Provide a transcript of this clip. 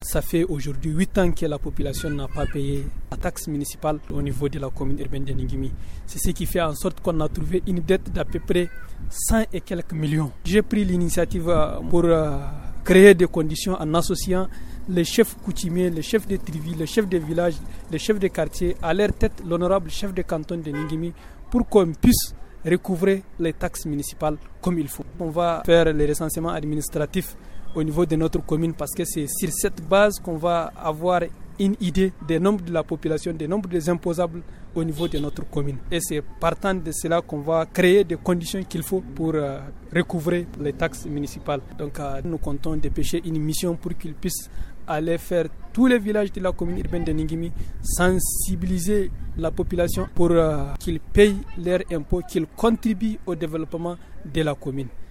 Ça fait aujourd'hui 8 ans que la population n'a pas payé la taxe municipale au niveau de la commune urbaine de Ningimi. C'est ce qui fait en sorte qu'on a trouvé une dette d'à peu près 100 et quelques millions. J'ai pris l'initiative pour créer des conditions en associant les chefs coutumiers, les chefs de tribus, les chefs de village, les chefs de quartier, à leur tête l'honorable chef de canton de Ningimi, pour qu'on puisse recouvrer les taxes municipales comme il faut. On va faire le recensement administratif au niveau de notre commune parce que c'est sur cette base qu'on va avoir une idée des nombres de la population, des nombres des imposables au niveau de notre commune. Et c'est partant de cela qu'on va créer des conditions qu'il faut pour recouvrer les taxes municipales. Donc nous comptons dépêcher une mission pour qu'ils puissent aller faire tous les villages de la commune urbaine de Ningimi, sensibiliser la population pour qu'ils payent leurs impôts, qu'ils contribuent au développement de la commune.